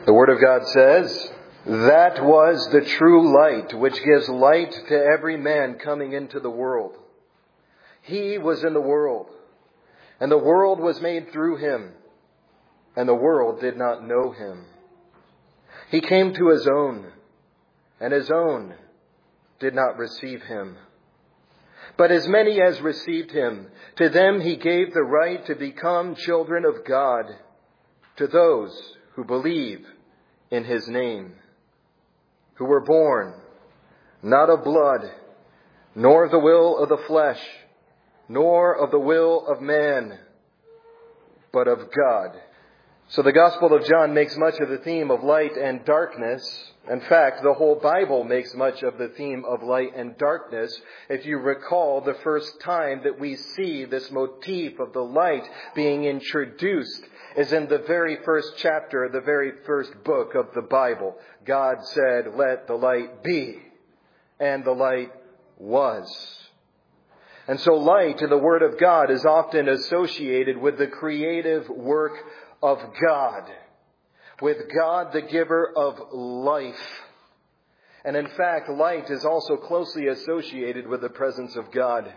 The Word of God says, "That was the true light, which gives light to every man coming into the world. He was in the world, and the world was made through him, and the world did not know him. He came to his own, and his own did not receive him. But as many as received him, to them he gave the right to become children of God, to those who believe in his name, who were born not of blood, nor of the will of the flesh, nor of the will of man, but of God." So the Gospel of John makes much of the theme of light and darkness. In fact, the whole Bible makes much of the theme of light and darkness. If you recall, the first time that we see this motif of the light being introduced is in the very first chapter, the very first book of the Bible. God said, "Let the light be," and the light was. And so light in the Word of God is often associated with the creative work of God, with God the giver of life. And in fact, light is also closely associated with the presence of God.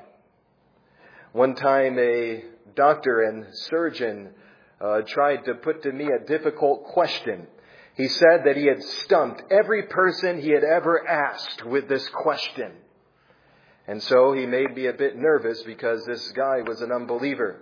One time a doctor and surgeon tried to put to me a difficult question. He said that he had stumped every person he had ever asked with this question. And so he made me a bit nervous because this guy was an unbeliever.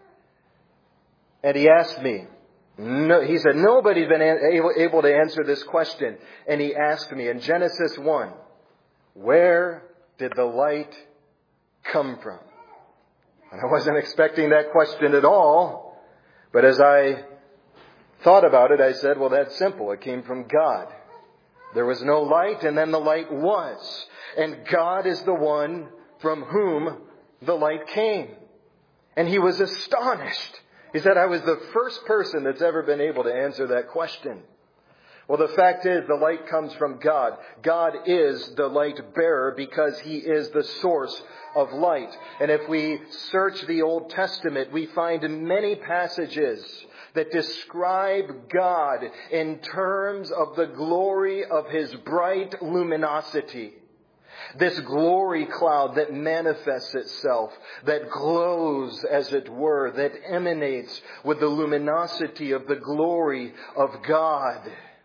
And he asked me, he said, nobody's been able to answer this question. And he asked me in Genesis 1, where did the light come from? And I wasn't expecting that question at all. But as I thought about it, I said, well, that's simple. It came from God. There was no light, and then the light was. And God is the one from whom the light came. And he was astonished. He said, I was the first person that's ever been able to answer that question. Well, the fact is, the light comes from God. God is the light bearer because he is the source of light. And if we search the Old Testament, we find many passages that describe God in terms of the glory of his bright luminosity. This glory cloud that manifests itself, that glows, as it were, that emanates with the luminosity of the glory of God.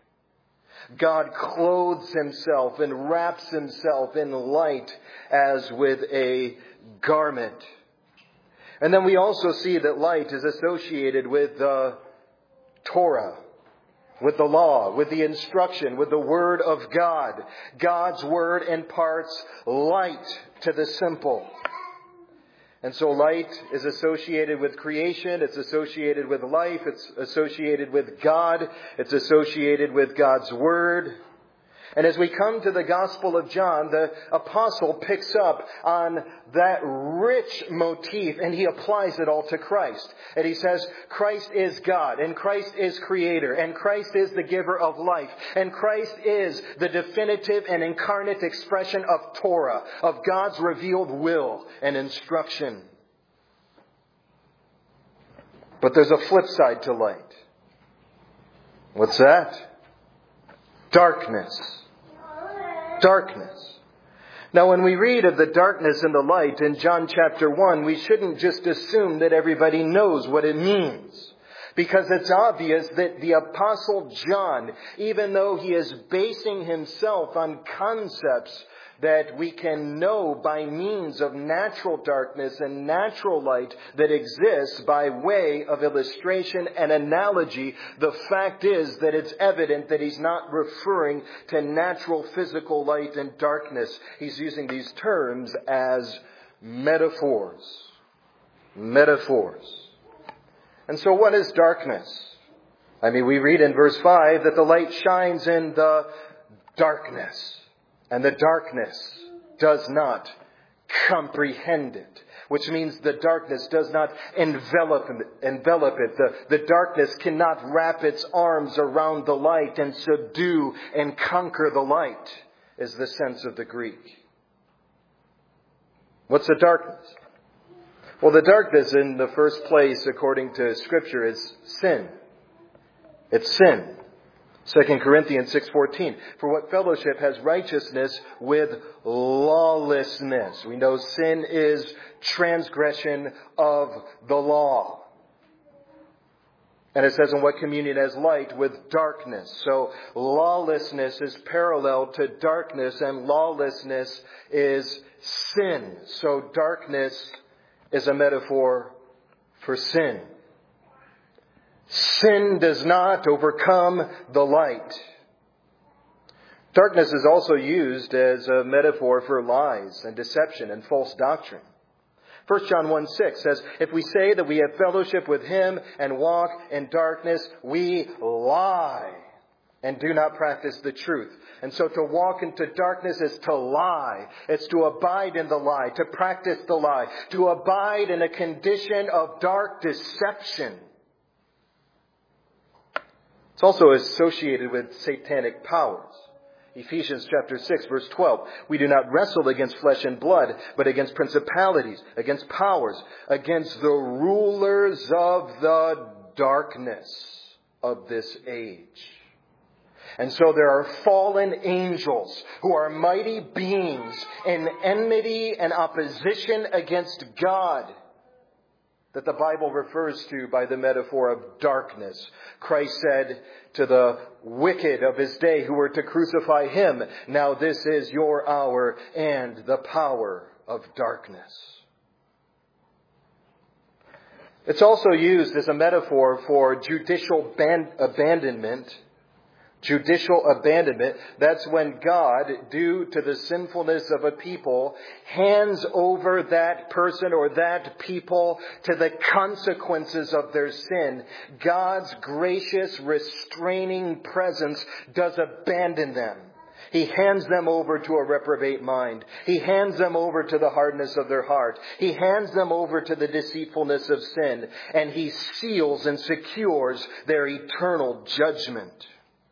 God clothes himself and wraps himself in light as with a garment. And then we also see that light is associated with the Torah, with the law, with the instruction, with the Word of God. God's Word imparts light to the simple. And so light is associated with creation, it's associated with life, it's associated with God, it's associated with God's Word. And as we come to the Gospel of John, the apostle picks up on that rich motif and he applies it all to Christ. And he says, Christ is God, and Christ is Creator, and Christ is the giver of life, and Christ is the definitive and incarnate expression of Torah, of God's revealed will and instruction. But there's a flip side to light. What's that? Darkness. Darkness. Now, when we read of the darkness and the light in John chapter 1, we shouldn't just assume that everybody knows what it means. Because it's obvious that the Apostle John, even though he is basing himself on concepts that we can know by means of natural darkness and natural light that exists by way of illustration and analogy, the fact is that it's evident that he's not referring to natural physical light and darkness. He's using these terms as metaphors. Metaphors. And so what is darkness? I mean, we read in verse 5 that the light shines in the darkness. And the darkness does not comprehend it, which means the darkness does not envelop it. The darkness cannot wrap its arms around the light and subdue and conquer the light, is the sense of the Greek. What's the darkness? Well, the darkness in the first place, according to Scripture, is sin. It's sin. 2 Corinthians 6:14, for what fellowship has righteousness with lawlessness? We know sin is transgression of the law. And it says, and what communion has light with darkness? So lawlessness is parallel to darkness, and lawlessness is sin. So darkness is a metaphor for sin. Sin does not overcome the light. Darkness is also used as a metaphor for lies and deception and false doctrine. 1 John 1:6 says, if we say that we have fellowship with Him and walk in darkness, we lie and do not practice the truth. And so to walk into darkness is to lie. It's to abide in the lie, to practice the lie, to abide in a condition of dark deception. It's also associated with satanic powers. Ephesians chapter 6, verse 12. We do not wrestle against flesh and blood, but against principalities, against powers, against the rulers of the darkness of this age. And so there are fallen angels who are mighty beings in enmity and opposition against God, that the Bible refers to by the metaphor of darkness. Christ said to the wicked of His day who were to crucify Him, now this is your hour and the power of darkness. It's also used as a metaphor for judicial abandonment. Judicial abandonment, that's when God, due to the sinfulness of a people, hands over that person or that people to the consequences of their sin. God's gracious, restraining presence does abandon them. He hands them over to a reprobate mind. He hands them over to the hardness of their heart. He hands them over to the deceitfulness of sin. And He seals and secures their eternal judgment.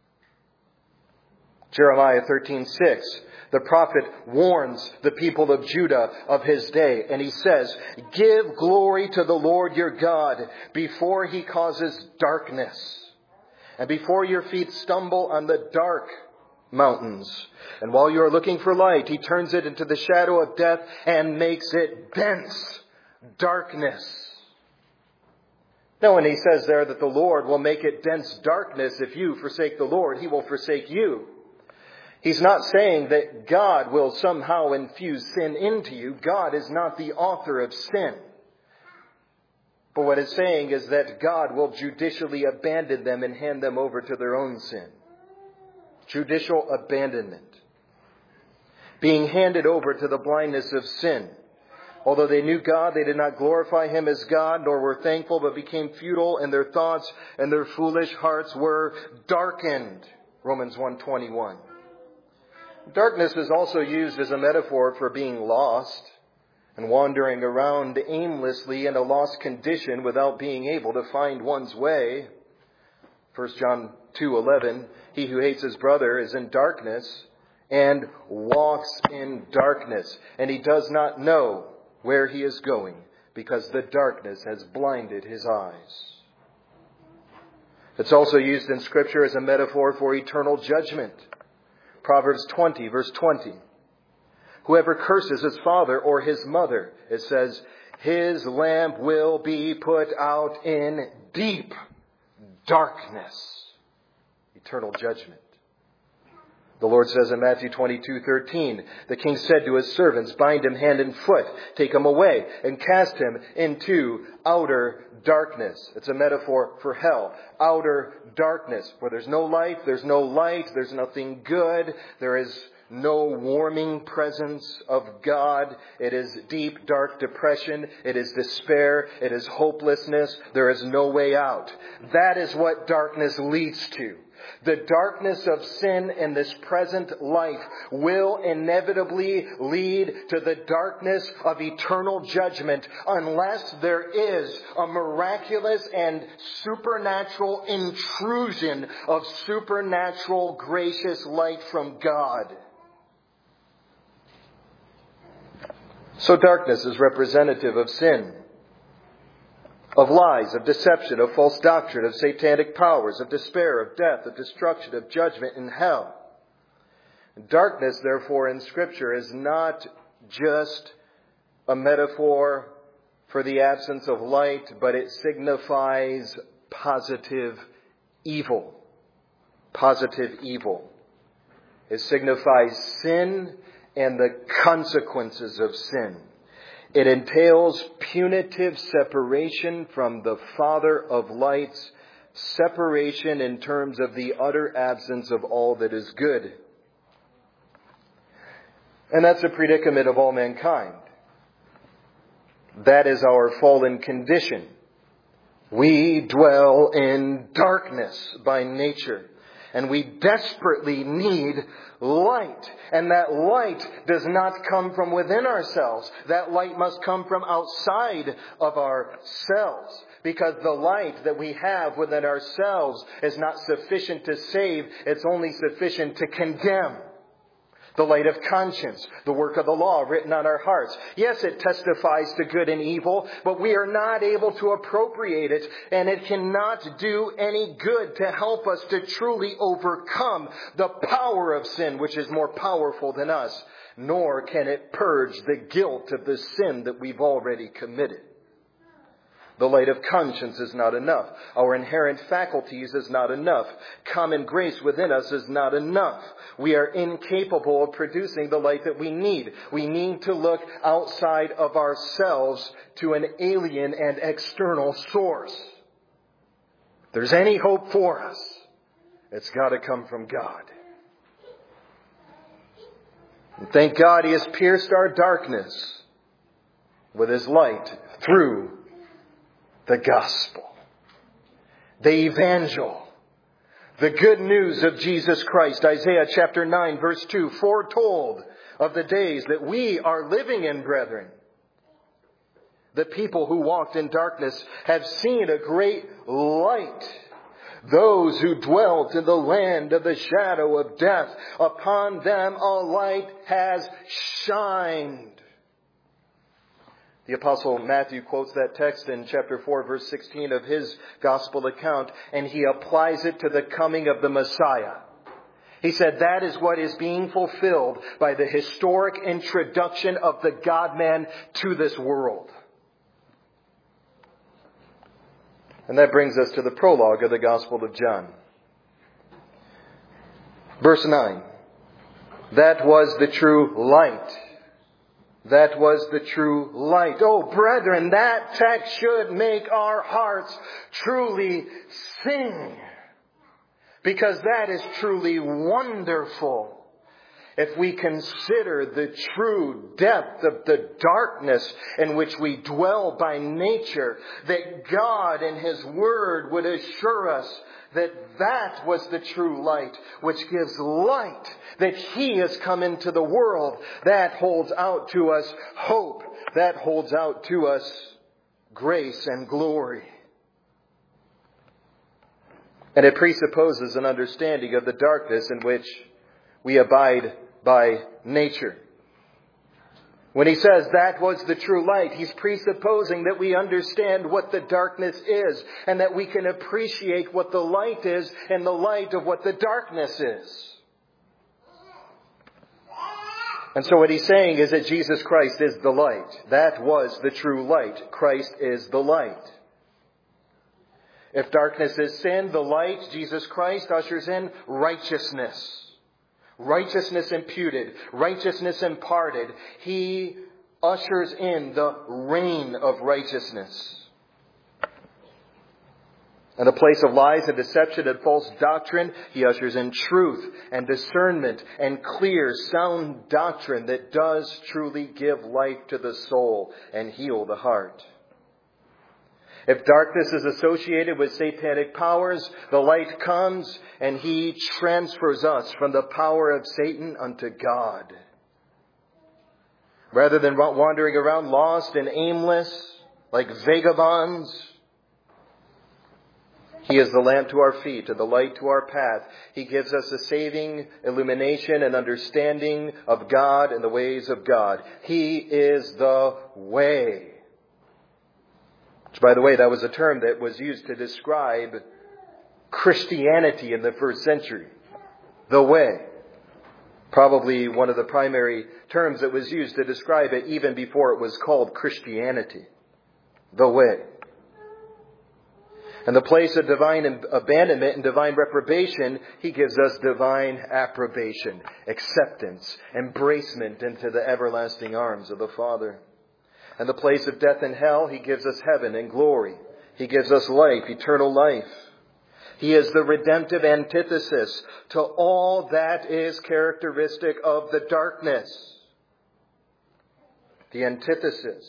Jeremiah 13:6, the prophet warns the people of Judah of his day, and he says, give glory to the Lord your God before He causes darkness, and before your feet stumble on the dark mountains. And while you are looking for light, He turns it into the shadow of death and makes it dense darkness. Now, when He says there that the Lord will make it dense darkness, if you forsake the Lord, He will forsake you. He's not saying that God will somehow infuse sin into you. God is not the author of sin. But what it's saying is that God will judicially abandon them and hand them over to their own sin. Judicial abandonment. Being handed over to the blindness of sin. Although they knew God, they did not glorify Him as God, nor were thankful, but became futile in their thoughts, and their foolish hearts were darkened. Romans 1:21. Darkness is also used as a metaphor for being lost and wandering around aimlessly in a lost condition without being able to find one's way. 1 John 2:11, he who hates his brother is in darkness and walks in darkness, and he does not know where he is going because the darkness has blinded his eyes. It's also used in Scripture as a metaphor for eternal judgment. Proverbs 20, verse 20. Whoever curses his father or his mother, it says, his lamp will be put out in deep darkness. Eternal judgment. The Lord says in Matthew 22:13, the king said to his servants, bind him hand and foot, take him away, and cast him into outer darkness. It's a metaphor for hell. Outer darkness, where there's no life, there's no light, there's nothing good, there is no warming presence of God. It is deep, dark depression. It is despair. It is hopelessness. There is no way out. That is what darkness leads to. The darkness of sin in this present life will inevitably lead to the darkness of eternal judgment unless there is a miraculous and supernatural intrusion of supernatural gracious light from God. So darkness is representative of sin. of lies, of deception, of false doctrine, of satanic powers, of despair, of death, of destruction, of judgment in hell. Darkness, therefore, in Scripture is not just a metaphor for the absence of light, but it signifies positive evil. Positive evil. It signifies sin and the consequences of sin. It entails punitive separation from the Father of lights, separation in terms of the utter absence of all that is good. And that's the predicament of all mankind. That is our fallen condition. We dwell in darkness by nature. And we desperately need light. And that light does not come from within ourselves. That light must come from outside of ourselves. Because the light that we have within ourselves is not sufficient to save. It's only sufficient to condemn. The light of conscience, the work of the law written on our hearts. Yes, it testifies to good and evil, but we are not able to appropriate it, and it cannot do any good to help us to truly overcome the power of sin, which is more powerful than us, nor can it purge the guilt of the sin that we've already committed. The light of conscience is not enough. Our inherent faculties is not enough. Common grace within us is not enough. We are incapable of producing the light that we need. We need to look outside of ourselves to an alien and external source. If there's any hope for us, it's got to come from God. And thank God He has pierced our darkness with His light through the gospel, the evangel, the good news of Jesus Christ. Isaiah chapter 9 verse 2 foretold of the days that we are living in, brethren. The people who walked in darkness have seen a great light. Those who dwelt in the land of the shadow of death, upon them a light has shined. The Apostle Matthew quotes that text in chapter 4, verse 16 of his gospel account, and he applies it to the coming of the Messiah. He said that is what is being fulfilled by the historic introduction of the God-man to this world. And that brings us to the prologue of the Gospel of John. Verse 9. That was the true light. That was the true light. Oh, brethren, that text should make our hearts truly sing. Because that is truly wonderful. If we consider the true depth of the darkness in which we dwell by nature, that God in His Word would assure us that that was the true light, which gives light, that He has come into the world. That holds out to us hope. That holds out to us grace and glory. And it presupposes an understanding of the darkness in which we abide by nature. When he says that was the true light, he's presupposing that we understand what the darkness is and that we can appreciate what the light is in the light of what the darkness is. And so what he's saying is that Jesus Christ is the light. That was the true light. Christ is the light. If darkness is sin, the light, Jesus Christ, ushers in righteousness. Righteousness imputed, righteousness imparted. He ushers in the reign of righteousness. In the place of lies and deception and false doctrine, He ushers in truth and discernment and clear, sound doctrine that does truly give light to the soul and heal the heart. If darkness is associated with satanic powers, the light comes and He transfers us from the power of Satan unto God. Rather than wandering around lost and aimless like vagabonds, He is the lamp to our feet and the light to our path. He gives us a saving illumination and understanding of God and the ways of God. He is the way. Which, by the way, that was a term that was used to describe Christianity in the first century. The way. Probably one of the primary terms that was used to describe it even before it was called Christianity. The way. In the place of divine abandonment and divine reprobation, He gives us divine approbation, acceptance, embracement into the everlasting arms of the Father. In the place of death and hell, He gives us heaven and glory. He gives us life, eternal life. He is the redemptive antithesis to all that is characteristic of the darkness. The antithesis.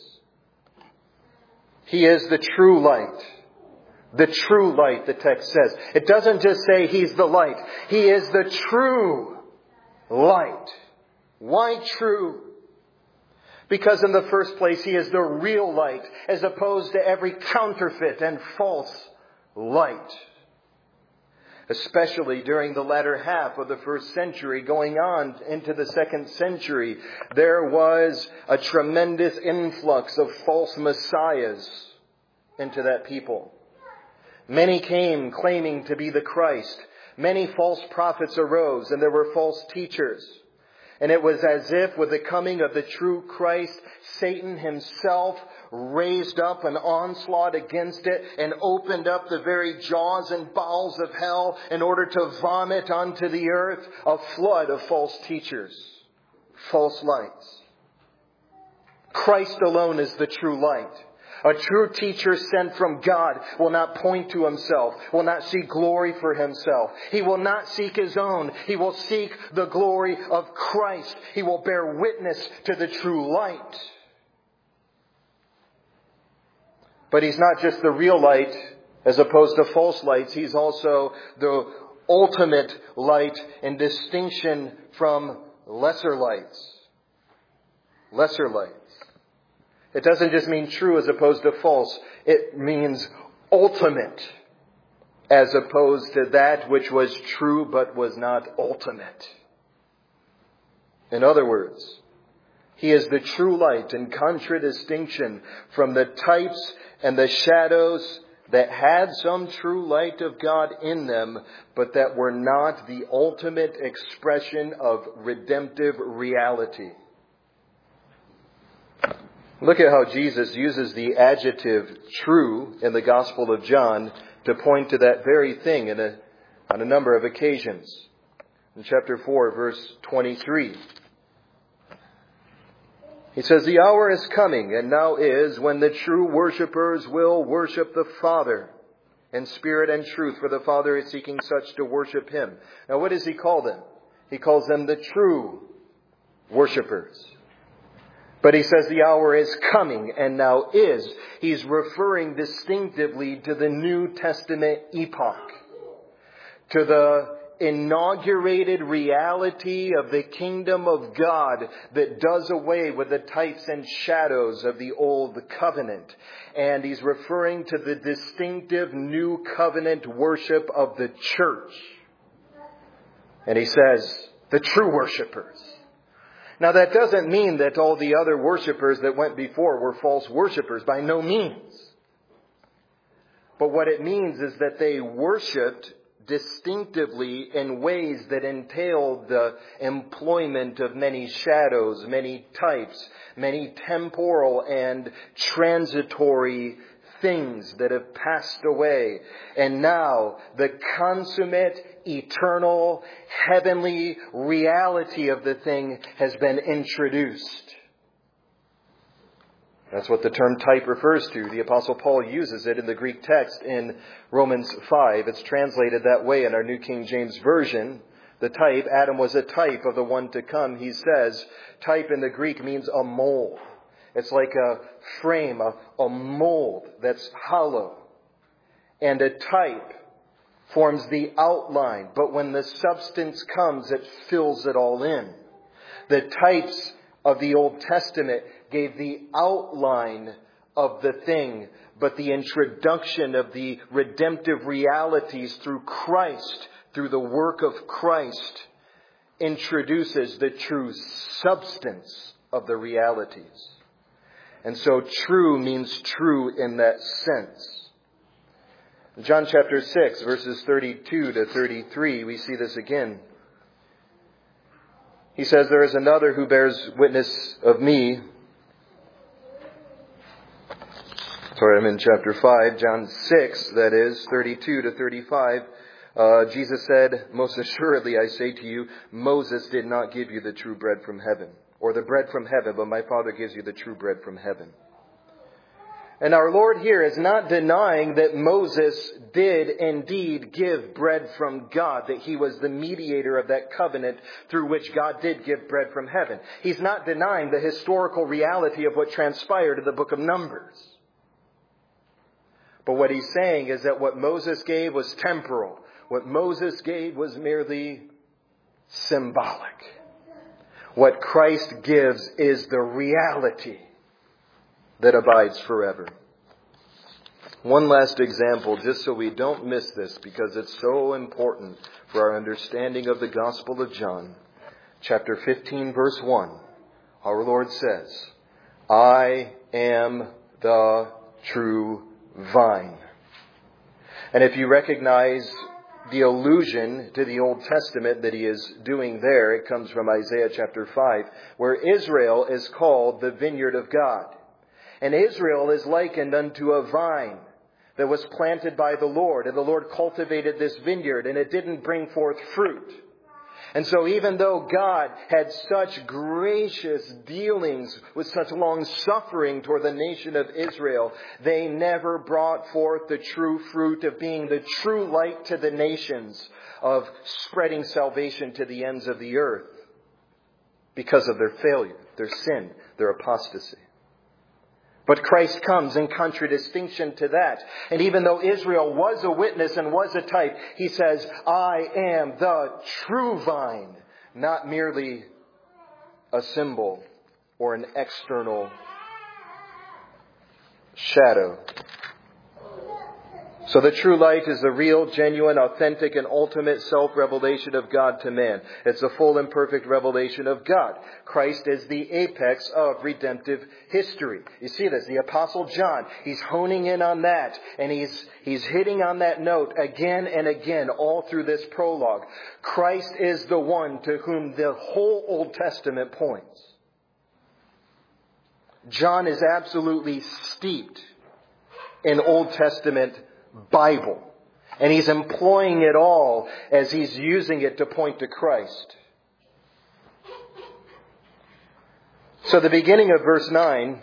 He is the true light. The true light, the text says. It doesn't just say He's the light. He is the true light. Why true? Because in the first place, He is the real light, as opposed to every counterfeit and false light. Especially during the latter half of the first century, going on into the second century, there was a tremendous influx of false messiahs into that people. Many came claiming to be the Christ. Many false prophets arose, and there were false teachers. And it was as if with the coming of the true Christ, Satan himself raised up an onslaught against it and opened up the very jaws and bowels of hell in order to vomit onto the earth a flood of false teachers, false lights. Christ alone is the true light. A true teacher sent from God will not point to himself, will not seek glory for himself. He will not seek his own. He will seek the glory of Christ. He will bear witness to the true light. But he's not just the real light as opposed to false lights. He's also the ultimate light in distinction from lesser lights. Lesser lights. It doesn't just mean true as opposed to false. It means ultimate as opposed to that which was true but was not ultimate. In other words, He is the true light in contradistinction from the types and the shadows that had some true light of God in them, but that were not the ultimate expression of redemptive reality. Look at how Jesus uses the adjective true in the Gospel of John to point to that very thing on a number of occasions. In chapter 4, verse 23. He says, "The hour is coming, and now is, when the true worshippers will worship the Father in spirit and truth, for the Father is seeking such to worship Him." Now what does He call them? He calls them the true worshippers. But He says the hour is coming and now is. He's referring distinctively to the New Testament epoch, to the inaugurated reality of the kingdom of God that does away with the types and shadows of the old covenant. And He's referring to the distinctive new covenant worship of the church. And He says, the true worshipers. Now that doesn't mean that all the other worshipers that went before were false worshipers, by no means. But what it means is that they worshipped distinctively in ways that entailed the employment of many shadows, many types, many temporal and transitory things that have passed away. And now the consummate, eternal, heavenly reality of the thing has been introduced. That's what the term type refers to. The Apostle Paul uses it in the Greek text in Romans 5. It's translated that way in our New King James Version. The type, Adam was a type of the one to come. He says, type in the Greek means a mold. It's like a frame, a mold that's hollow. And a type forms the outline, but when the substance comes, it fills it all in. The types of the Old Testament gave the outline of the thing, but the introduction of the redemptive realities through Christ, through the work of Christ, introduces the true substance of the realities. And so true means true in that sense. In John chapter 6, verses 32 to 33, we see this again. He says, "There is another who bears witness of me." Sorry, I'm in chapter 5, John 6, that is, 32 to 35. Jesus said, "Most assuredly I say to you, Moses did not give you the true bread from heaven, or the bread from heaven, but my Father gives you the true bread from heaven." And our Lord here is not denying that Moses did indeed give bread from God, that he was the mediator of that covenant through which God did give bread from heaven. He's not denying the historical reality of what transpired in the book of Numbers. But what he's saying is that what Moses gave was temporal. What Moses gave was merely symbolic. What Christ gives is the reality that abides forever. One last example, just so we don't miss this, because it's so important for our understanding of the Gospel of John. Chapter 15, verse 1. Our Lord says, "I am the true vine." And if you recognize the allusion to the Old Testament that he is doing there, it comes from Isaiah chapter 5, where Israel is called the vineyard of God. And Israel is likened unto a vine that was planted by the Lord. And the Lord cultivated this vineyard, and it didn't bring forth fruit. And so even though God had such gracious dealings with such long suffering toward the nation of Israel, they never brought forth the true fruit of being the true light to the nations, of spreading salvation to the ends of the earth, because of their failure, their sin, their apostasy. But Christ comes in contradistinction to that. And even though Israel was a witness and was a type, he says, "I am the true vine," not merely a symbol or an external shadow. So the true light is the real, genuine, authentic, and ultimate self-revelation of God to man. It's a full and perfect revelation of God. Christ is the apex of redemptive history. You see this, the Apostle John, he's honing in on that, and he's hitting on that note again and again all through this prologue. Christ is the one to whom the whole Old Testament points. John is absolutely steeped in Old Testament Bible. And he's employing it all as he's using it to point to Christ. So the beginning of verse 9,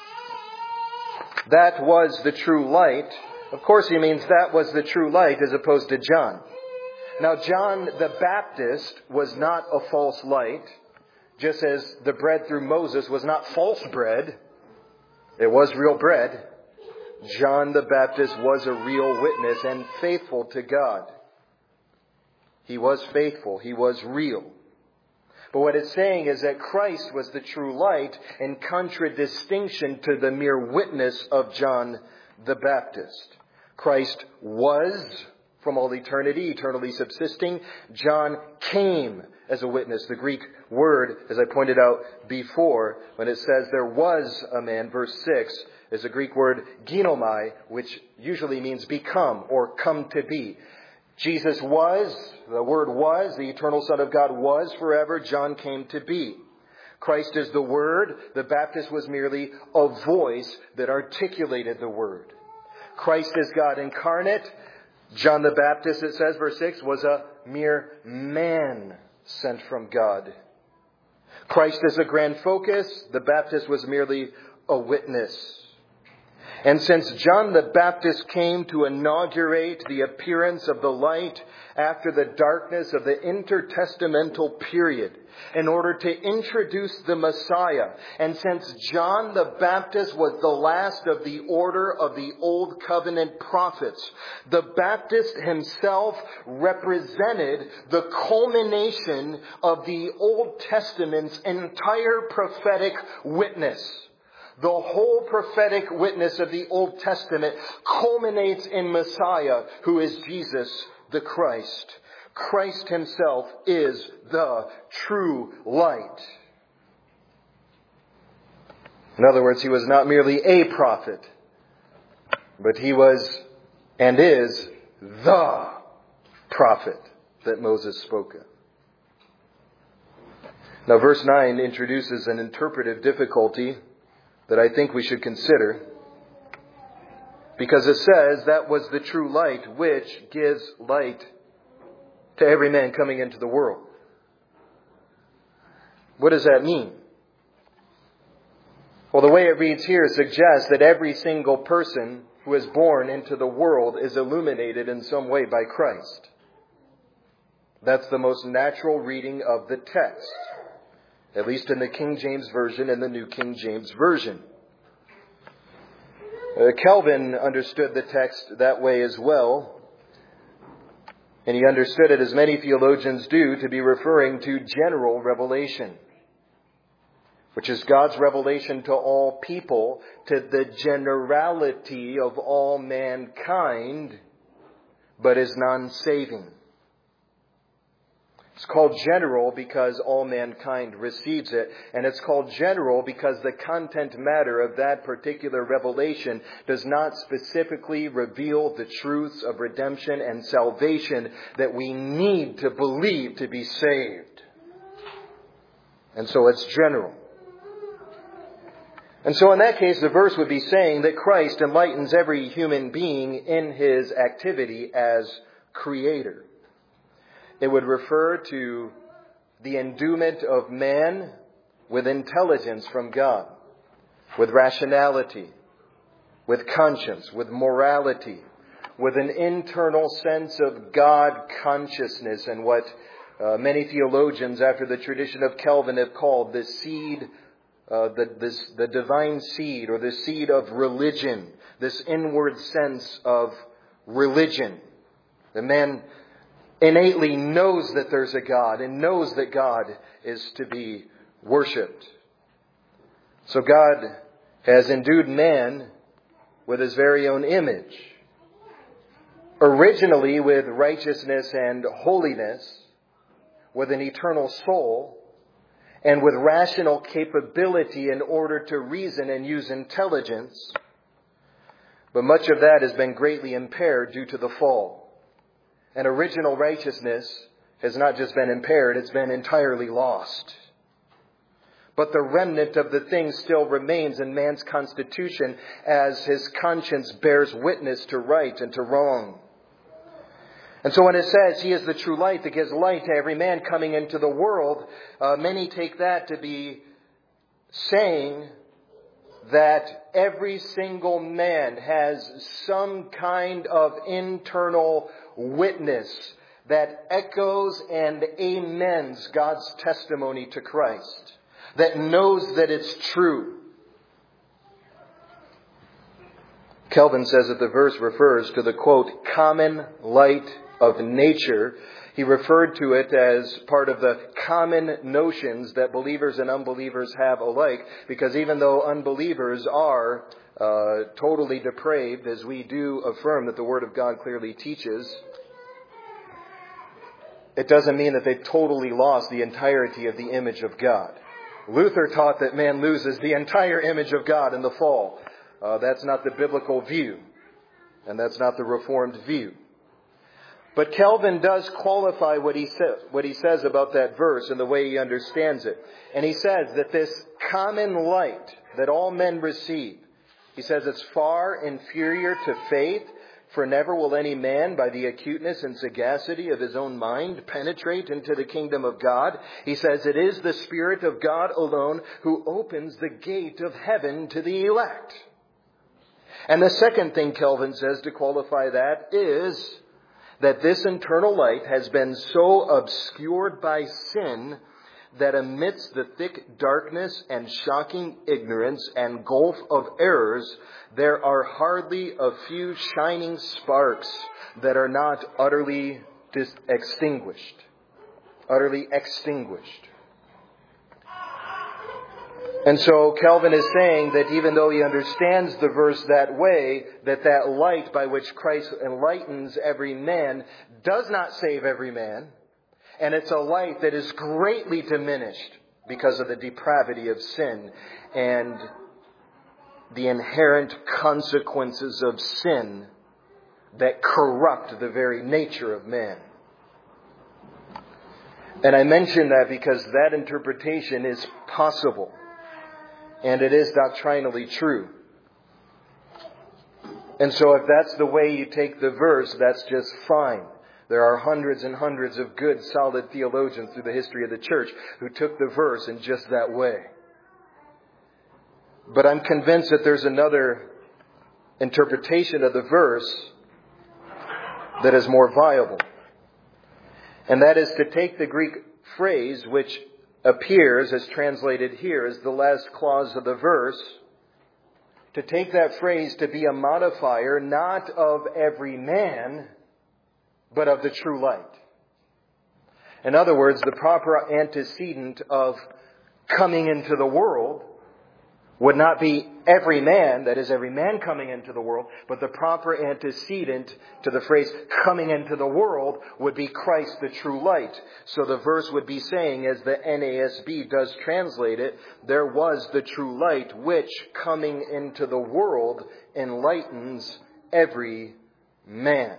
"That was the true light." Of course he means that was the true light as opposed to John. Now John the Baptist was not a false light, just as the bread through Moses was not false bread. It was real bread. John the Baptist was a real witness and faithful to God. He was faithful. He was real. But what it's saying is that Christ was the true light in contradistinction to the mere witness of John the Baptist. Christ was from all eternity, eternally subsisting. John came as a witness. The Greek word, as I pointed out before, when it says there was a man, verse 6, is the Greek word ginomai, which usually means become or come to be. Jesus was, the word was, the eternal Son of God was forever. John came to be. Christ is the Word. The Baptist was merely a voice that articulated the Word. Christ is God incarnate. John the Baptist, it says, verse 6, was a mere man sent from God. Christ is a grand focus. The Baptist was merely a witness. And since John the Baptist came to inaugurate the appearance of the light after the darkness of the intertestamental period, in order to introduce the Messiah, and since John the Baptist was the last of the order of the Old Covenant prophets, the Baptist himself represented the culmination of the Old Testament's entire prophetic witness. The whole prophetic witness of the Old Testament culminates in Messiah, who is Jesus the Christ. Christ himself is the true light. In other words, he was not merely a prophet, but he was and is the prophet that Moses spoke of. Now, verse 9 introduces an interpretive difficulty that I think we should consider, because it says that was the true light which gives light to every man coming into the world. What does that mean? Well, the way it reads here suggests that every single person who is born into the world is illuminated in some way by Christ. That's the most natural reading of the text, at least in the King James Version and the New King James Version. Calvin understood the text that way as well, and he understood it, as many theologians do, to be referring to general revelation, which is God's revelation to all people, to the generality of all mankind, but is non-saving. It's called general because all mankind receives it. And it's called general because the content matter of that particular revelation does not specifically reveal the truths of redemption and salvation that we need to believe to be saved. And so it's general. And so in that case, the verse would be saying that Christ enlightens every human being in his activity as creator. It would refer to the endowment of man with intelligence from God, with rationality, with conscience, with morality, with an internal sense of God consciousness, and what many theologians after the tradition of Calvin have called the seed, the divine seed, or the seed of religion, this inward sense of religion. The man innately knows that there's a God and knows that God is to be worshipped. So God has endued man with his very own image, originally with righteousness and holiness, with an eternal soul, and with rational capability in order to reason and use intelligence. But much of that has been greatly impaired due to the fall. And original righteousness has not just been impaired, it's been entirely lost. But the remnant of the thing still remains in man's constitution as his conscience bears witness to right and to wrong. And so when it says he is the true light that gives light to every man coming into the world, many take that to be saying that every single man has some kind of internal witness that echoes and amens God's testimony to Christ, that knows that it's true. Calvin says that the verse refers to the, quote, common light of nature. He referred to it as part of the common notions that believers and unbelievers have alike, because even though unbelievers are totally depraved, as we do affirm that the Word of God clearly teaches, it doesn't mean that they've totally lost the entirety of the image of God. Luther taught that man loses the entire image of God in the fall. That's not the biblical view, and that's not the Reformed view. But Calvin does qualify what he says about that verse and the way he understands it. And he says that this common light that all men receive, he says it's far inferior to faith, for never will any man, by the acuteness and sagacity of his own mind, penetrate into the kingdom of God. He says it is the Spirit of God alone who opens the gate of heaven to the elect. And the second thing Calvin says to qualify that is that this internal light has been so obscured by sin that amidst the thick darkness and shocking ignorance and gulf of errors, there are hardly a few shining sparks that are not utterly extinguished. Utterly extinguished. And so Calvin is saying that even though he understands the verse that way, that light by which Christ enlightens every man does not save every man. And it's a light that is greatly diminished because of the depravity of sin and the inherent consequences of sin that corrupt the very nature of man. And I mention that because that interpretation is possible, and it is doctrinally true. And so if that's the way you take the verse, that's just fine. There are hundreds and hundreds of good, solid theologians through the history of the church who took the verse in just that way. But I'm convinced that there's another interpretation of the verse that is more viable. And that is to take the Greek phrase, which appears as translated here as the last clause of the verse, to take that phrase to be a modifier not of every man, but of the true light. In other words, the proper antecedent of coming into the world would not be every man, that is every man coming into the world, but the proper antecedent to the phrase coming into the world would be Christ, the true light. So the verse would be saying, as the NASB does translate it, there was the true light, which coming into the world enlightens every man.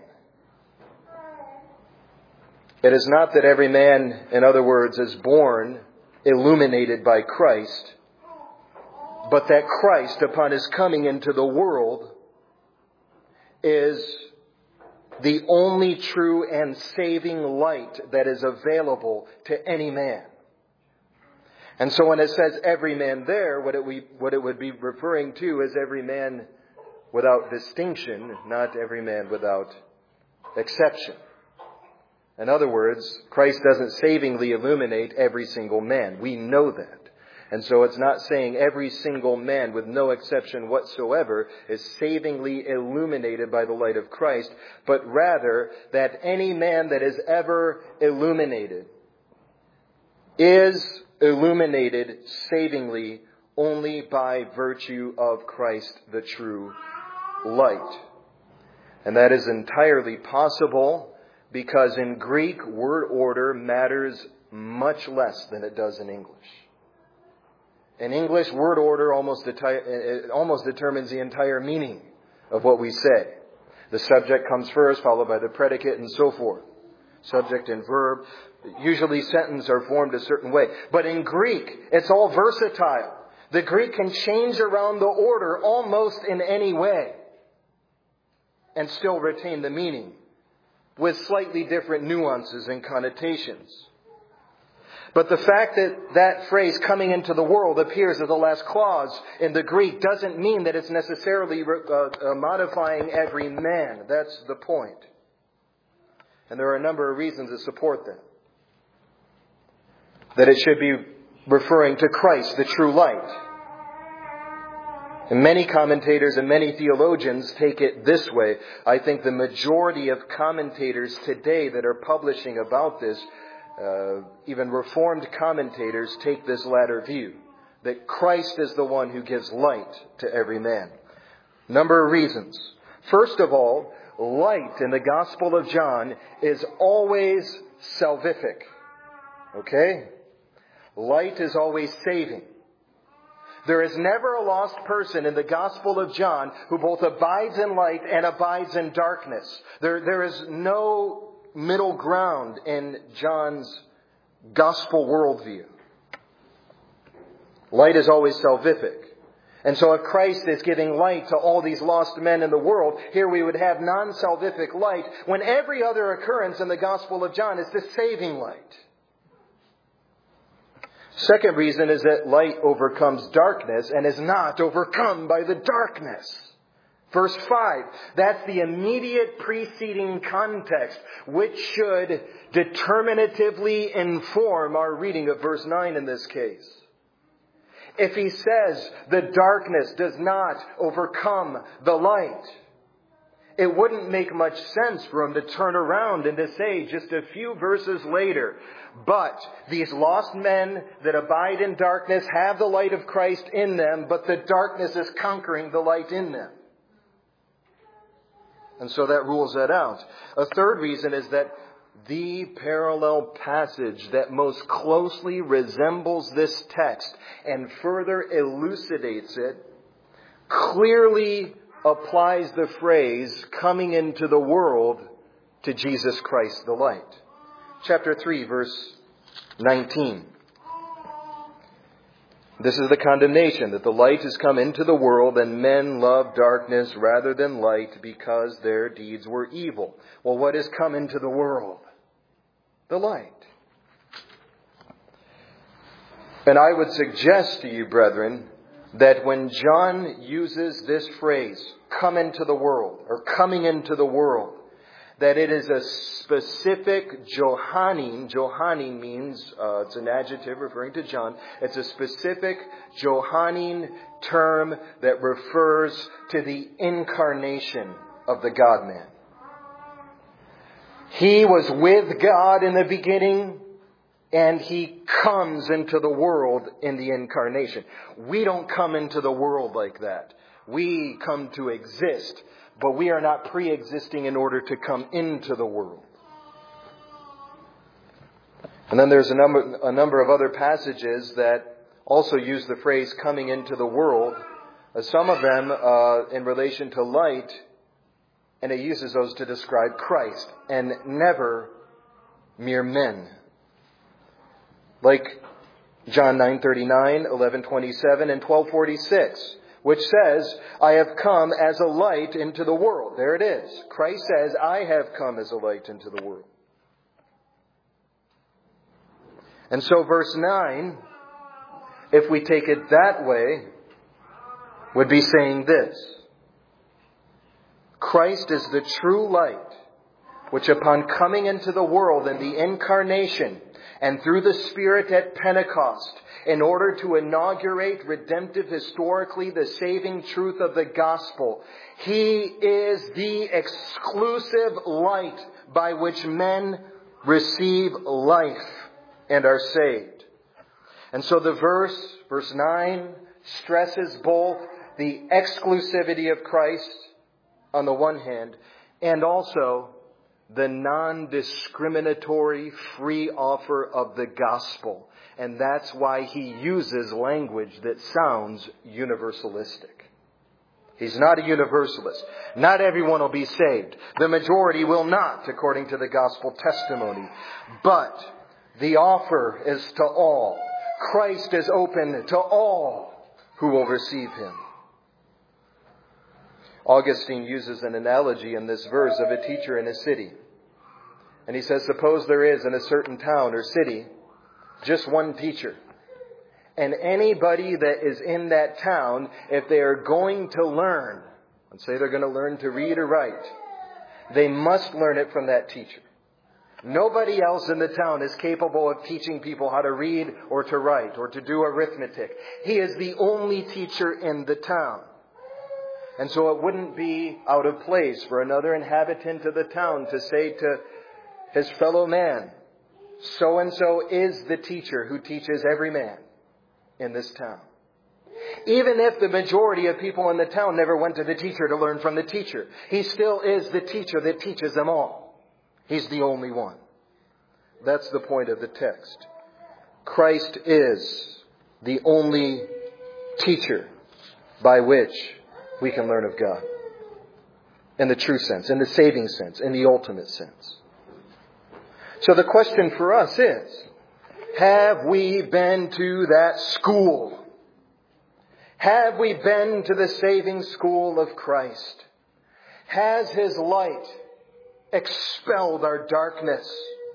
It is not that every man, in other words, is born illuminated by Christ, but that Christ, upon His coming into the world, is the only true and saving light that is available to any man. And so when it says every man there, what it would be referring to is every man without distinction, not every man without exception. In other words, Christ doesn't savingly illuminate every single man. We know that. And so it's not saying every single man, with no exception whatsoever, is savingly illuminated by the light of Christ, but rather that any man that is ever illuminated is illuminated savingly only by virtue of Christ, the true light. And that is entirely possible because in Greek, word order matters much less than it does in English. In English, word order almost determines the entire meaning of what we say. The subject comes first, followed by the predicate, and so forth. Subject and verb. Usually sentences are formed a certain way. But in Greek, it's all versatile. The Greek can change around the order almost in any way and still retain the meaning with slightly different nuances and connotations. But the fact that that phrase, coming into the world, appears as the last clause in the Greek doesn't mean that it's necessarily modifying every man. That's the point. And there are a number of reasons that support that. That it should be referring to Christ, the true light. And many commentators and many theologians take it this way. I think the majority of commentators today that are publishing about this, even Reformed commentators, take this latter view, that Christ is the one who gives light to every man. Number of reasons. First of all, light in the Gospel of John is always salvific. Okay? Light is always saving. There is never a lost person in the Gospel of John who both abides in light and abides in darkness. There is no middle ground in John's gospel worldview. Light is always salvific. And so if Christ is giving light to all these lost men in the world, here we would have non-salvific light when every other occurrence in the Gospel of John is the saving light. Second reason is that light overcomes darkness and is not overcome by the darkness. Verse 5, that's the immediate preceding context, which should determinatively inform our reading of verse 9 in this case. If he says the darkness does not overcome the light, it wouldn't make much sense for him to turn around and to say just a few verses later, but these lost men that abide in darkness have the light of Christ in them, but the darkness is conquering the light in them. And so that rules that out. A third reason is that the parallel passage that most closely resembles this text and further elucidates it clearly applies the phrase coming into the world to Jesus Christ the light. Chapter 3, verse 19. This is the condemnation, that the light has come into the world, and men love darkness rather than light because their deeds were evil. Well, what has come into the world? The light. And I would suggest to you, brethren, that when John uses this phrase, come into the world, or coming into the world, that it is a specific Johannine. Johannine means, it's an adjective referring to John. It's a specific Johannine term that refers to the incarnation of the God-man. He was with God in the beginning, and He comes into the world in the incarnation. We don't come into the world like that. We come to exist, but we are not pre-existing in order to come into the world. And then there's a number of other passages that also use the phrase coming into the world. Some of them in relation to light, and it uses those to describe Christ, and never mere men. Like John 9:39, 11:27, and 12:46, which says, I have come as a light into the world. There it is. Christ says, I have come as a light into the world. And so verse 9, if we take it that way, would be saying this: Christ is the true light, which upon coming into the world in the incarnation and through the Spirit at Pentecost, in order to inaugurate redemptive historically the saving truth of the gospel, He is the exclusive light by which men receive life and are saved. And so the verse 9, stresses both the exclusivity of Christ on the one hand, and also the non-discriminatory free offer of the gospel. And that's why he uses language that sounds universalistic. He's not a universalist. Not everyone will be saved. The majority will not, according to the gospel testimony. But the offer is to all. Christ is open to all who will receive Him. Augustine uses an analogy in this verse of a teacher in a city. And he says, suppose there is in a certain town or city just one teacher. And anybody that is in that town, if they are going to learn, let's say they're going to learn to read or write, they must learn it from that teacher. Nobody else in the town is capable of teaching people how to read or to write or to do arithmetic. He is the only teacher in the town. And so it wouldn't be out of place for another inhabitant of the town to say to his fellow man, so-and-so is the teacher who teaches every man in this town. Even if the majority of people in the town never went to the teacher to learn from the teacher, he still is the teacher that teaches them all. He's the only one. That's the point of the text. Christ is the only teacher by which we can learn of God. In the true sense, in the saving sense, in the ultimate sense. So the question for us is, have we been to that school? Have we been to the saving school of Christ? Has His light expelled our darkness?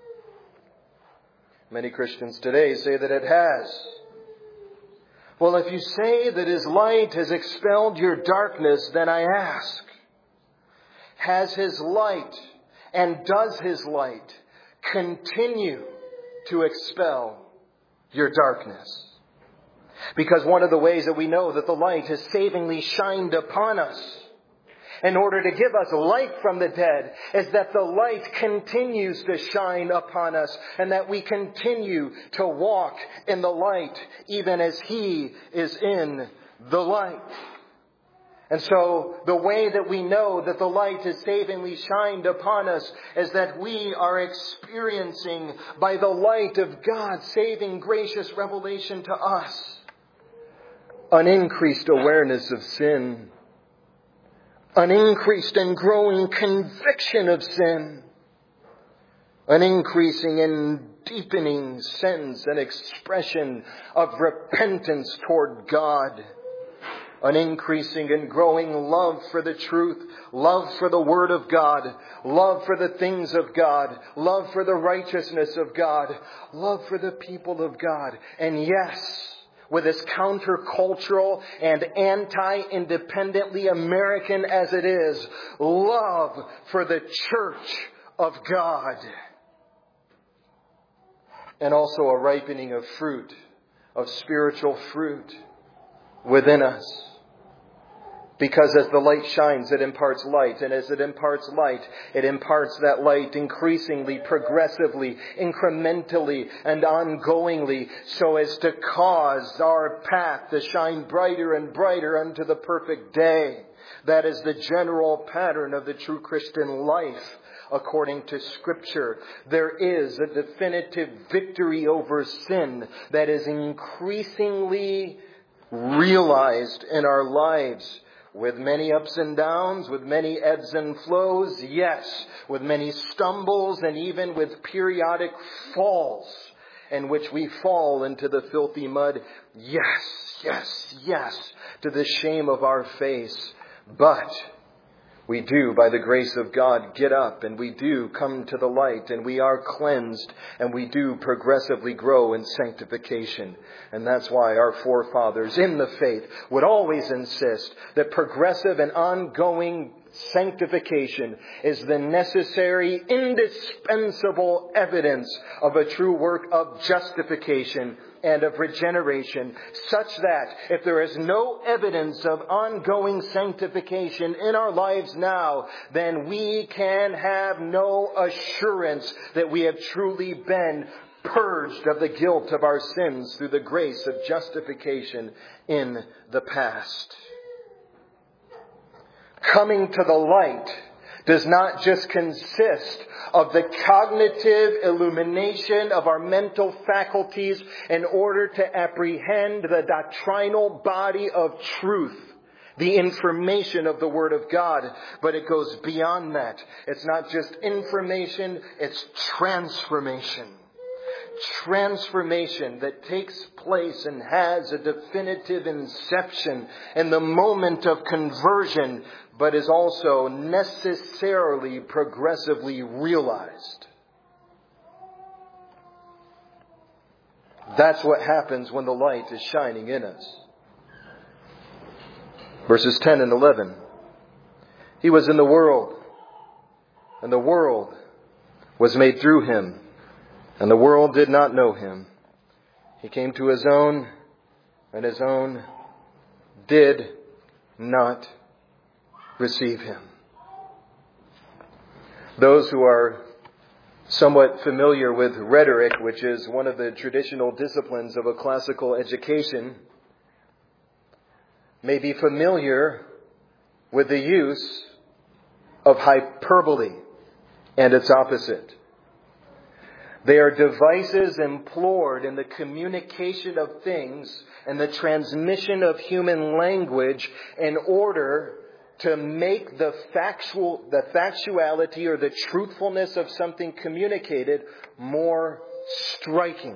Many Christians today say that it has. Well, if you say that His light has expelled your darkness, then I ask, has His light and does His light continue to expel your darkness? Because one of the ways that we know that the light has savingly shined upon us in order to give us light from the dead is that the light continues to shine upon us and that we continue to walk in the light even as He is in the light. And so the way that we know that the light is savingly shined upon us is that we are experiencing by the light of God's saving gracious revelation to us an increased awareness of sin, an increased and growing conviction of sin, an increasing and deepening sense and expression of repentance toward God, an increasing and growing love for the truth, love for the Word of God, love for the things of God, love for the righteousness of God, love for the people of God. And yes, with as countercultural and anti-independently American as it is, love for the church of God. And also a ripening of fruit, of spiritual fruit within us. Because as the light shines, it imparts light. And as it imparts light, it imparts that light increasingly, progressively, incrementally, and ongoingly, so as to cause our path to shine brighter and brighter unto the perfect day. That is the general pattern of the true Christian life. According to Scripture, there is a definitive victory over sin that is increasingly realized in our lives, with many ups and downs, with many ebbs and flows, yes, with many stumbles and even with periodic falls in which we fall into the filthy mud. Yes, to the shame of our face. But we do, by the grace of God, get up, and we do come to the light, and we are cleansed, and we do progressively grow in sanctification. And that's why our forefathers in the faith would always insist that progressive and ongoing sanctification is the necessary, indispensable evidence of a true work of justification and of regeneration, such that if there is no evidence of ongoing sanctification in our lives now, then we can have no assurance that we have truly been purged of the guilt of our sins through the grace of justification in the past. Coming to the light does not just consist of the cognitive illumination of our mental faculties in order to apprehend the doctrinal body of truth, the information of the Word of God, but it goes beyond that. It's not just information, it's transformation. Transformation that takes place and has a definitive inception in the moment of conversion, but is also necessarily progressively realized. That's what happens when the light is shining in us. Verses 10 and 11. He was in the world, and the world was made through him, and the world did not know him. He came to his own, and his own did not receive him. Those who are somewhat familiar with rhetoric, which is one of the traditional disciplines of a classical education, may be familiar with the use of hyperbole and its opposite. They are devices employed in the communication of things and the transmission of human language in order to make the factuality or the truthfulness of something communicated more striking.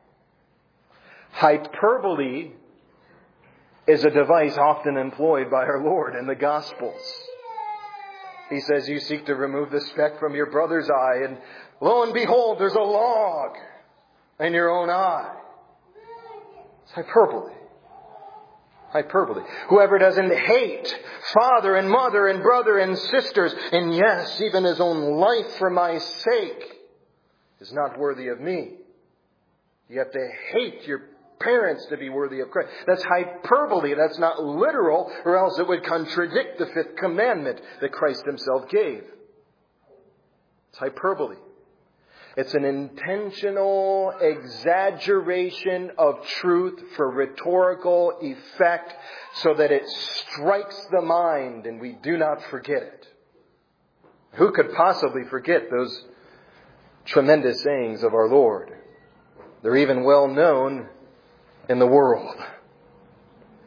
Hyperbole is a device often employed by our Lord in the Gospels. He says, you seek to remove the speck from your brother's eye, and lo and behold, there's a log in your own eye. It's hyperbole. Hyperbole. Whoever doesn't hate father and mother and brother and sisters, and yes, even his own life for my sake, is not worthy of me. You have to hate your parents to be worthy of Christ. That's hyperbole. That's not literal, or else it would contradict the fifth commandment that Christ himself gave. It's hyperbole. It's an intentional exaggeration of truth for rhetorical effect so that it strikes the mind and we do not forget it. Who could possibly forget those tremendous sayings of our Lord? They're even well known in the world.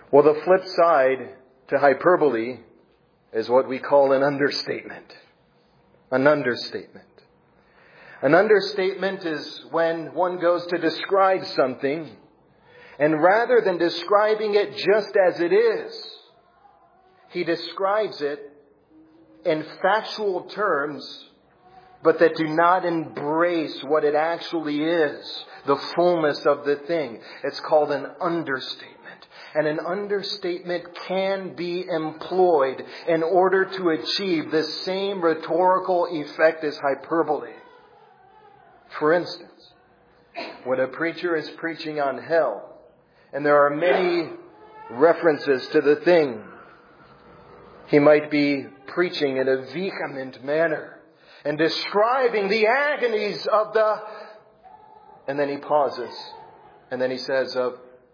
Well, the flip side to hyperbole is what we call an understatement. An understatement. An understatement is when one goes to describe something, and rather than describing it just as it is, he describes it in factual terms, but that do not embrace what it actually is, the fullness of the thing. It's called an understatement. And an understatement can be employed in order to achieve the same rhetorical effect as hyperbole. For instance, when a preacher is preaching on hell, and there are many references to the thing, he might be preaching in a vehement manner and describing the agonies of the... And then he pauses. And then he says, of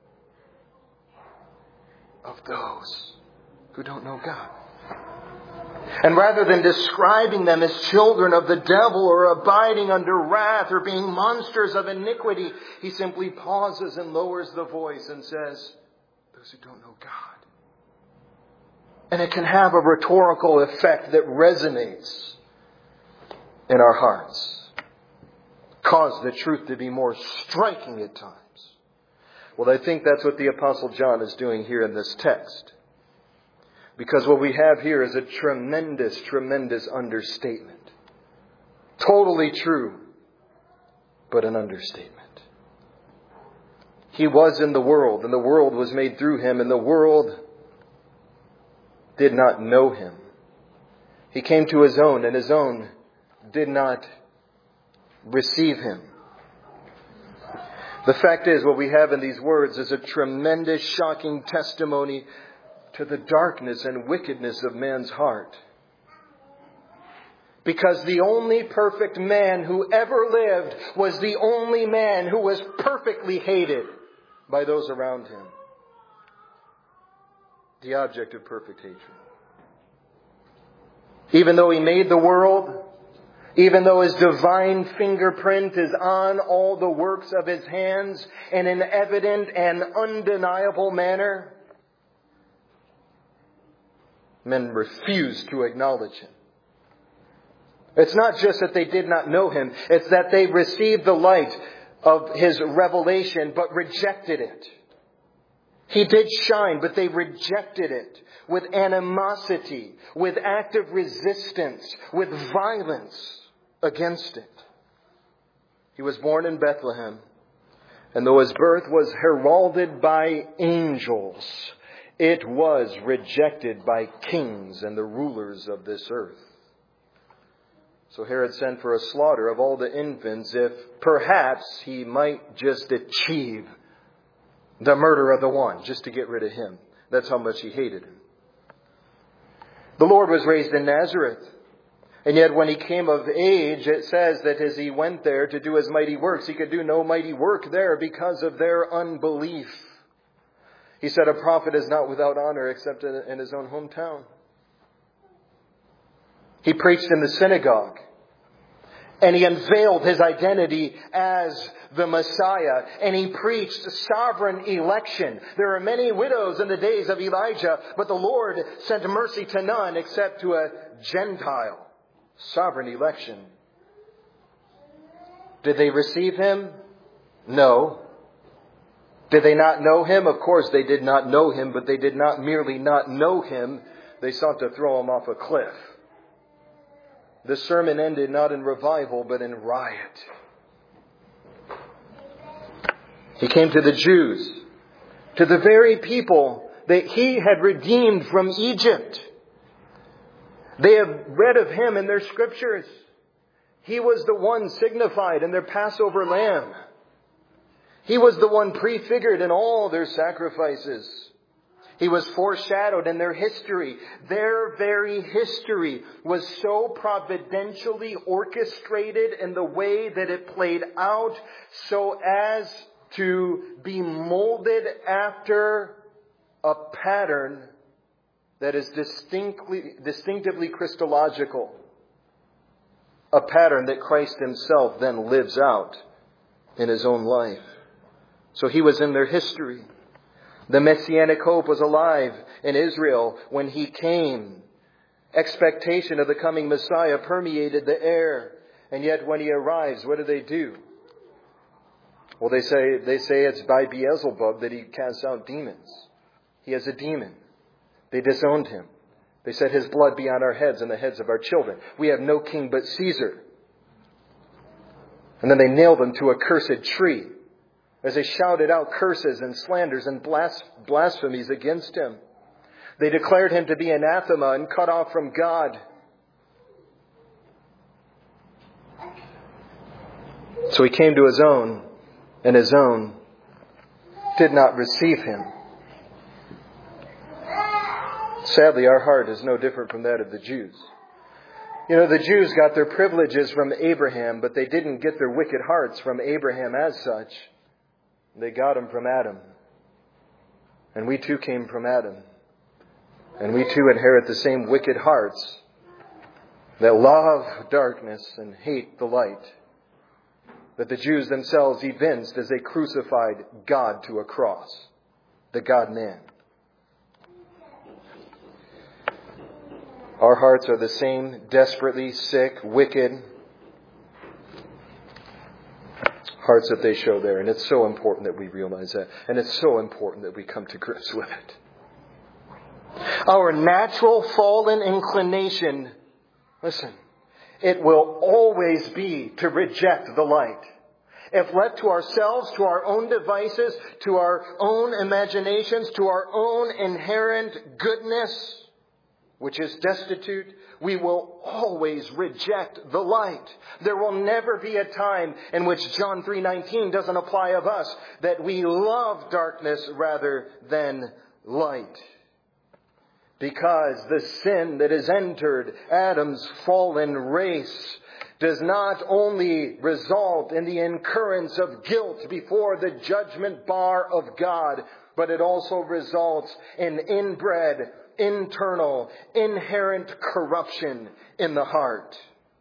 those who don't know God. And rather than describing them as children of the devil or abiding under wrath or being monsters of iniquity, he simply pauses and lowers the voice and says, those who don't know God. And it can have a rhetorical effect that resonates in our hearts. Cause the truth to be more striking at times. Well, I think that's what the Apostle John is doing here in this text. Because what we have here is a tremendous, tremendous understatement. Totally true, but an understatement. He was in the world, and the world was made through him, and the world did not know him. He came to his own, and his own did not receive him. The fact is, what we have in these words is a tremendous, shocking testimony to the darkness and wickedness of man's heart. Because the only perfect man who ever lived was the only man who was perfectly hated by those around him. The object of perfect hatred. Even though he made the world, even though his divine fingerprint is on all the works of his hands in an evident and undeniable manner, men refuse to acknowledge him. It's not just that they did not know him, it's that they received the light of his revelation but rejected it. He did shine, but they rejected it with animosity, with active resistance, with violence against it. He was born in Bethlehem, and though his birth was heralded by angels, it was rejected by kings and the rulers of this earth. So Herod sent for a slaughter of all the infants if perhaps he might just achieve the murder of the one, just to get rid of him. That's how much he hated him. The Lord was raised in Nazareth. And yet when he came of age, it says that as he went there to do his mighty works, he could do no mighty work there because of their unbelief. He said a prophet is not without honor except in his own hometown. He preached in the synagogue. And he unveiled his identity as the Messiah. And he preached sovereign election. There are many widows in the days of Elijah, but the Lord sent mercy to none except to a Gentile. Sovereign election. Did they receive him? No. Did they not know him? Of course they did not know him, but they did not merely not know him. They sought to throw him off a cliff. The sermon ended not in revival, but in riot. He came to the Jews, to the very people that he had redeemed from Egypt. They have read of him in their scriptures. He was the one signified in their Passover lamb. He was the one prefigured in all their sacrifices. He was foreshadowed in their history. Their very history was so providentially orchestrated in the way that it played out so as to be molded after a pattern that is distinctively Christological. A pattern that Christ himself then lives out in his own life. So he was in their history. The Messianic hope was alive in Israel when He came. Expectation of the coming Messiah permeated the air. And yet when He arrives, what do? Well, they say it's by Beelzebub that He casts out demons. He is a demon. They disowned Him. They said His blood be on our heads and the heads of our children. We have no king but Caesar. And then they nailed Him to a cursed tree as they shouted out curses and slanders and blasphemies against Him. They declared Him to be anathema and cut off from God. So He came to His own, and His own did not receive Him. Sadly, our heart is no different from that of the Jews. You know, the Jews got their privileges from Abraham, but they didn't get their wicked hearts from Abraham as such. They got them from Adam. And we too came from Adam. And we too inherit the same wicked hearts that love darkness and hate the light that the Jews themselves evinced as they crucified God to a cross, the God-man. Our hearts are the same, desperately sick, wicked hearts that they show there. And it's so important that we realize that. And it's so important that we come to grips with it. Our natural fallen inclination, listen, it will always be to reject the light. If left to ourselves, to our own devices, to our own imaginations, to our own inherent goodness, which is destitute, we will always reject the light. There will never be a time in which John 3:19 doesn't apply of us, that we love darkness rather than light. Because the sin that has entered Adam's fallen race does not only result in the incurrence of guilt before the judgment bar of God, but it also results in inbred, internal, inherent corruption in the heart.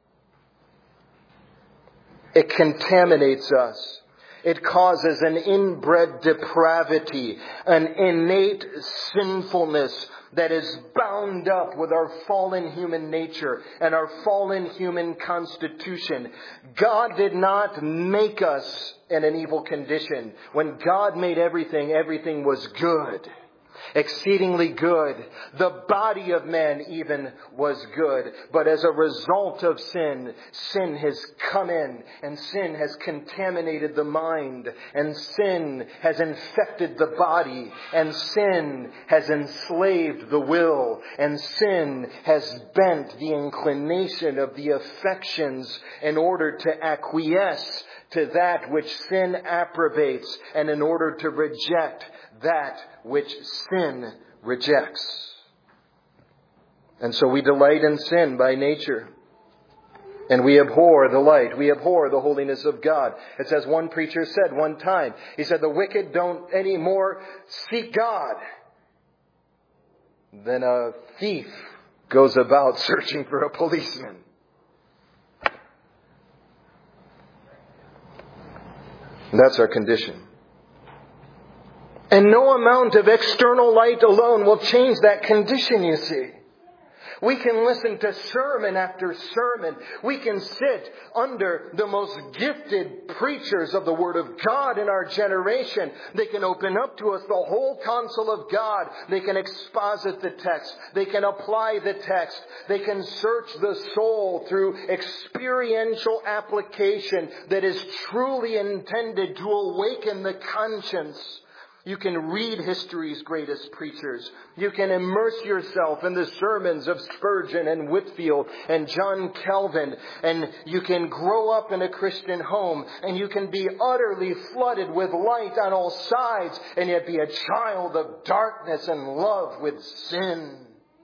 It contaminates us. It causes an inbred depravity, an innate sinfulness that is bound up with our fallen human nature and our fallen human constitution. God did not make us in an evil condition. When God made everything, everything was good. Exceedingly good. The body of man even was good. But as a result of sin, sin has come in, and sin has contaminated the mind, and sin has infected the body, and sin has enslaved the will, and sin has bent the inclination of the affections in order to acquiesce to that which sin approbates, and in order to reject that which sin rejects. And so we delight in sin by nature. And we abhor the light. We abhor the holiness of God. It's as one preacher said one time. He said, the wicked don't anymore seek God than a thief goes about searching for a policeman. And that's our condition. And no amount of external light alone will change that condition, you see. We can listen to sermon after sermon. We can sit under the most gifted preachers of the Word of God in our generation. They can open up to us the whole counsel of God. They can exposit the text. They can apply the text. They can search the soul through experiential application that is truly intended to awaken the conscience. You can read history's greatest preachers. You can immerse yourself in the sermons of Spurgeon and Whitefield and John Calvin. And you can grow up in a Christian home. And you can be utterly flooded with light on all sides. And yet be a child of darkness and love with sin.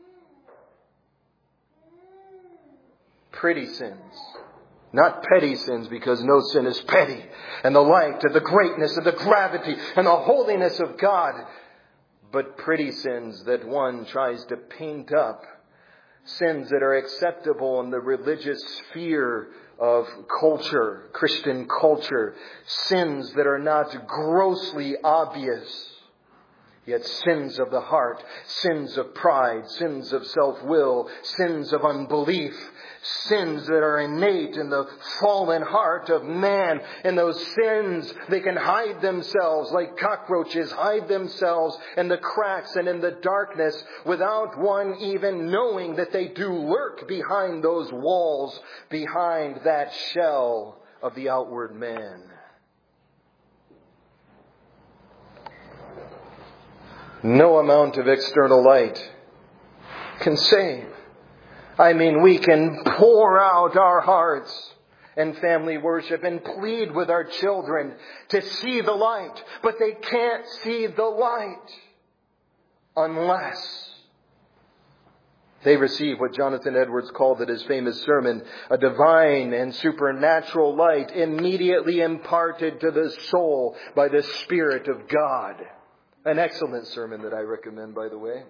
Pretty sins. Not petty sins, because no sin is petty. And the light and the greatness and the gravity and the holiness of God. But pretty sins that one tries to paint up. Sins that are acceptable in the religious sphere of culture, Christian culture. Sins that are not grossly obvious. Yet sins of the heart, sins of pride, sins of self-will, sins of unbelief, sins that are innate in the fallen heart of man. And those sins, they can hide themselves like cockroaches, hide themselves in the cracks and in the darkness without one even knowing that they do lurk behind those walls, behind that shell of the outward man. No amount of external light can save. I mean, we can pour out our hearts in family worship and plead with our children to see the light, but they can't see the light unless they receive what Jonathan Edwards called in his famous sermon, a divine and supernatural light immediately imparted to the soul by the Spirit of God. An excellent sermon that I recommend, by the way.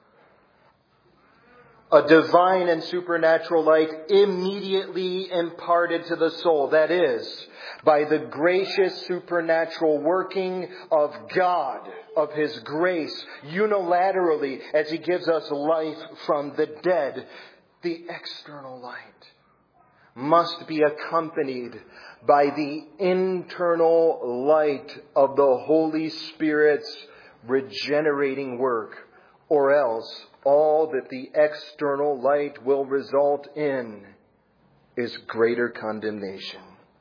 A divine and supernatural light immediately imparted to the soul. That is, by the gracious supernatural working of God, of His grace, unilaterally, as He gives us life from the dead. The external light must be accompanied by the internal light of the Holy Spirit's regenerating work, or else all that the external light will result in is greater condemnation.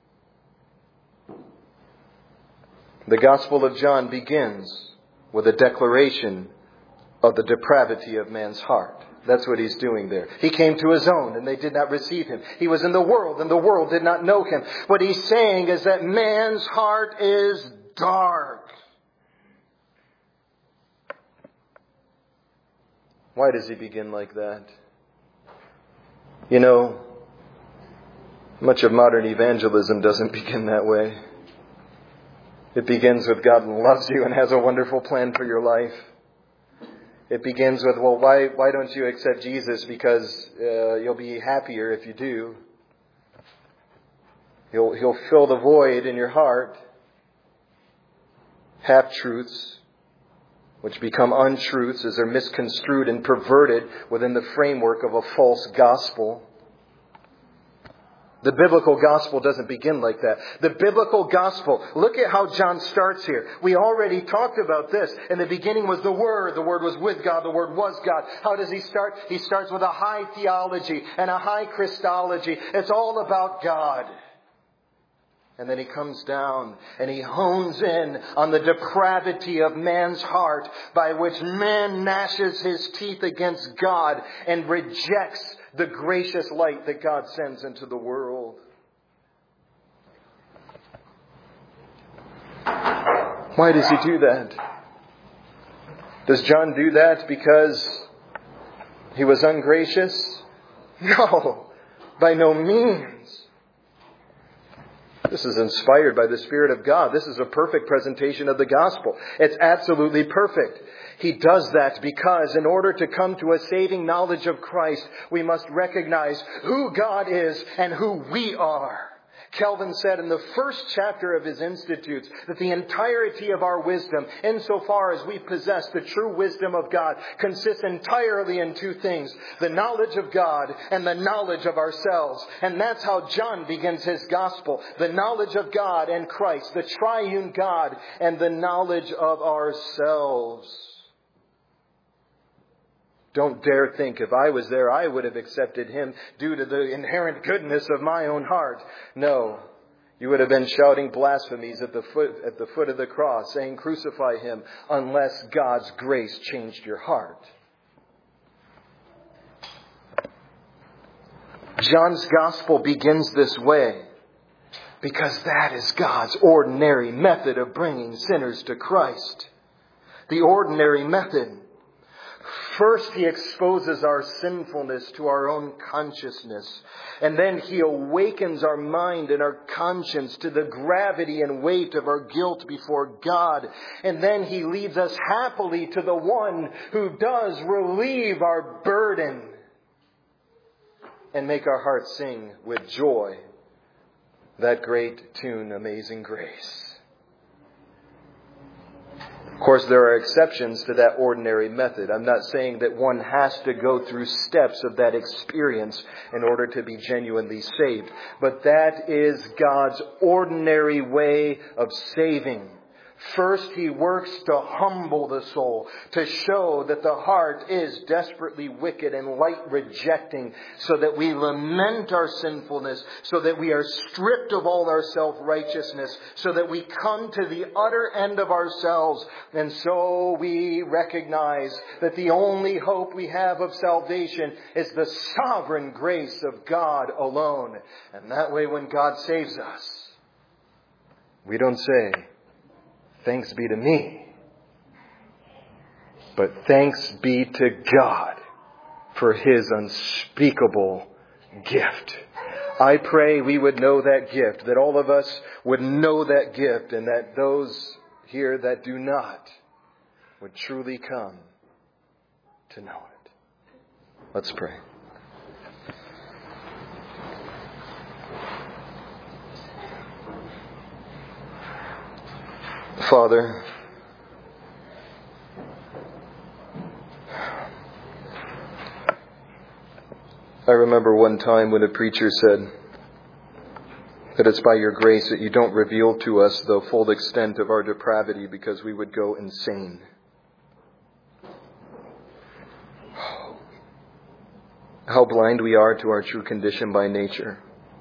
The Gospel of John begins with a declaration of the depravity of man's heart. That's what he's doing there. He came to his own and they did not receive him. He was in the world and the world did not know him. What he's saying is that man's heart is dark. Why does he begin like that? You know, much of modern evangelism doesn't begin that way. It begins with God loves you and has a wonderful plan for your life. It begins with, well, why don't you accept Jesus? Because you'll be happier if you do. He'll fill the void in your heart. Half-truths, which become untruths as they're misconstrued and perverted within the framework of a false gospel. The biblical gospel doesn't begin like that. The biblical gospel, look at how John starts here. We already talked about this. In the beginning was the Word. The Word was with God. The Word was God. How does he start? He starts with a high theology and a high Christology. It's all about God. And then he comes down and he hones in on the depravity of man's heart by which man gnashes his teeth against God and rejects the gracious light that God sends into the world. Why does he do that? Does John do that because he was ungracious? No, by no means. This is inspired by the Spirit of God. This is a perfect presentation of the gospel. It's absolutely perfect. He does that because in order to come to a saving knowledge of Christ, we must recognize who God is and who we are. Calvin said in the first chapter of his Institutes that the entirety of our wisdom, insofar as we possess the true wisdom of God, consists entirely in two things: the knowledge of God and the knowledge of ourselves. And that's how John begins his gospel. The knowledge of God and Christ, the triune God, and the knowledge of ourselves. Don't dare think if I was there, I would have accepted him due to the inherent goodness of my own heart. No, you would have been shouting blasphemies at the foot of the cross, saying, "Crucify him," unless God's grace changed your heart. John's gospel begins this way because that is God's ordinary method of bringing sinners to Christ. The ordinary method. First, he exposes our sinfulness to our own consciousness. And then he awakens our mind and our conscience to the gravity and weight of our guilt before God. And then he leads us happily to the one who does relieve our burden and make our hearts sing with joy that great tune, Amazing Grace. Of course, there are exceptions to that ordinary method. I'm not saying that one has to go through steps of that experience in order to be genuinely saved. But that is God's ordinary way of saving. First, He works to humble the soul, to show that the heart is desperately wicked and light-rejecting, so that we lament our sinfulness, so that we are stripped of all our self-righteousness, so that we come to the utter end of ourselves, and so we recognize that the only hope we have of salvation is the sovereign grace of God alone. And that way, when God saves us, we don't say, "Thanks be to me," but thanks be to God for His unspeakable gift. I pray we would know that gift, that all of us would know that gift, and that those here that do not would truly come to know it. Let's pray. Father, I remember one time when a preacher said that it's by your grace that you don't reveal to us the full extent of our depravity because we would go insane. How blind we are to our true condition by nature,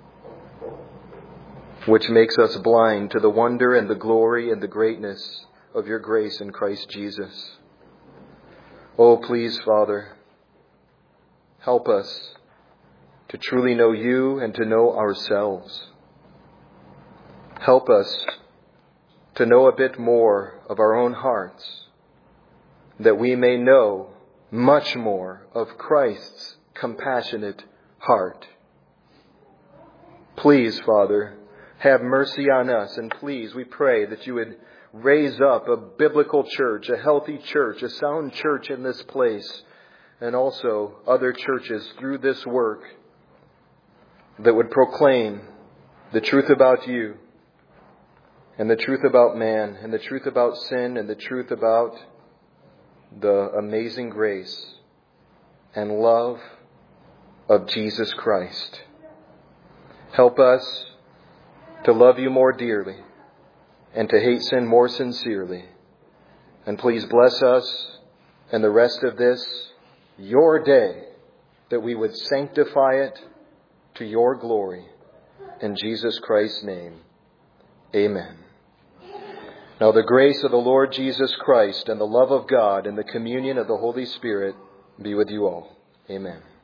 which makes us blind to the wonder and the glory and the greatness of your grace in Christ Jesus. Oh, please, Father, help us to truly know you and to know ourselves. Help us to know a bit more of our own hearts, that we may know much more of Christ's compassionate heart. Please, Father, have mercy on us, and please, we pray that you would raise up a biblical church, a healthy church, a sound church in this place, and also other churches through this work that would proclaim the truth about you, and the truth about man, and the truth about sin, and the truth about the amazing grace and love of Jesus Christ. Help us to love you more dearly and to hate sin more sincerely. And please bless us and the rest of this, your day, that we would sanctify it to your glory. In Jesus Christ's name, amen. Now the grace of the Lord Jesus Christ and the love of God and the communion of the Holy Spirit be with you all. Amen.